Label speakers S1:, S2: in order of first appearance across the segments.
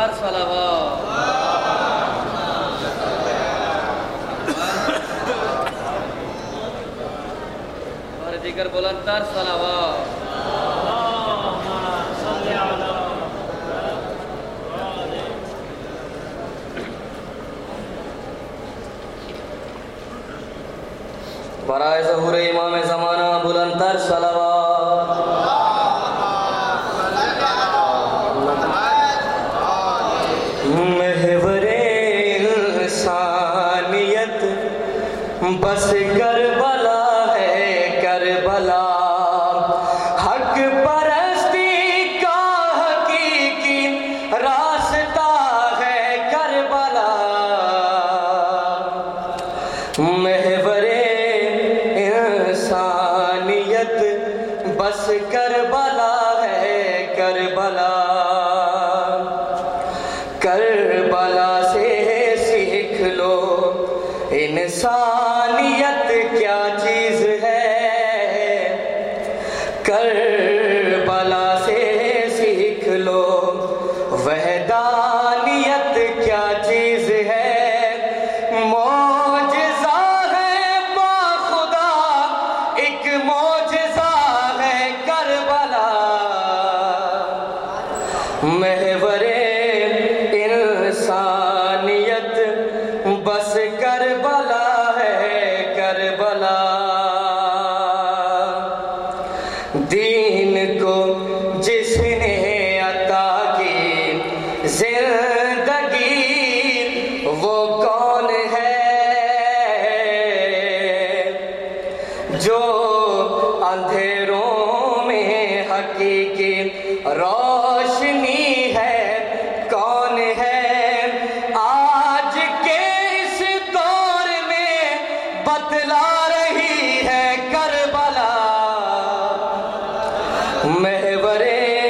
S1: بلندتر صلوات اور دیگر بلندتر صلوات برائے ظہور امام زمانہ بلندتر صلوات محور انسانیت بس کربلا ہے کربلا حق پرستی کا حقیقی راستہ ہے کربلا محور انسانیت بس کربلا ہے کربلا کربلا سے سیکھ لو انسانیت کیا چیز ہے کربلا سے سیکھ لو وحدانیت کیا چیز ہے معجزہ ہے با خدا ایک معجزہ ہے کربلا محور انسانیت بس کربلا ہے کربلا دین کو جس نے عطا کی زندگی وہ کون ہے جو اندھیروں میں حقیقی روشنی ہے کون ہے آج کے اس دور میں بتلا رہی ہے کربلا محور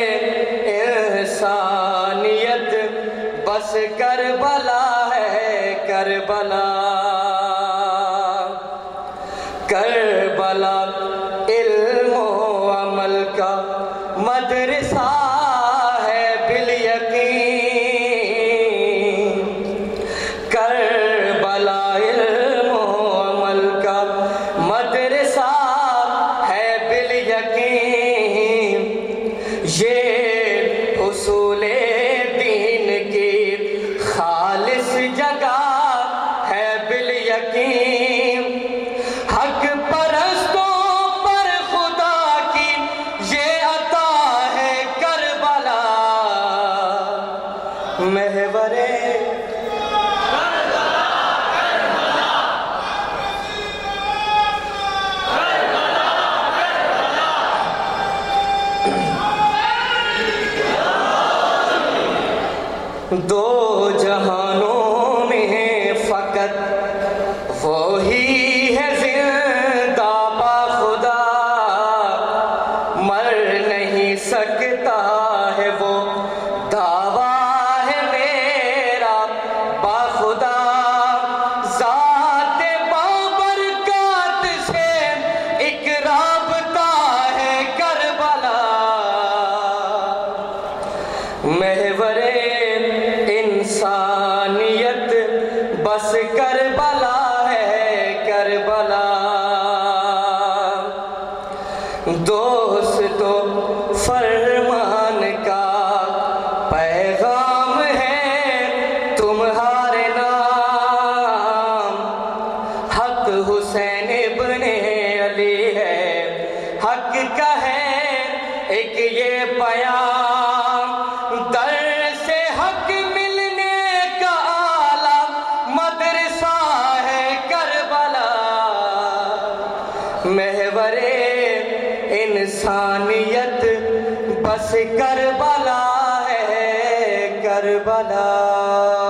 S1: انسانیت بس کربلا ہے کربلا کربلا علم و عمل کا مدرسہ ہے بالیقین کربلا علم و عمل کا مدرسہ ہے بالیقین یہ حصول دین کی خالص جگہ ہے بالیقین حق پرستوں پر خدا کی یہ عطا ہے کربلا محور دو جہانوں میں فقط وہی ہے زندہ با خدا مر نہیں سکتا ہے وہ دعویٰ ہے میرا با خدا ذات بابرکات سے ایک رابطہ ہے کربلا محور انسانیت بس کربلا ہے کربلا دوستو فرمان کا پیغام ہے تمہارے نام حق حسین ابن علی ہے حق کا ہے ایک یہ پیام در سے حق ملنے کا اعلیٰ مدرسہ ہے کربلا محور انسانیت بس کربلا ہے کربلا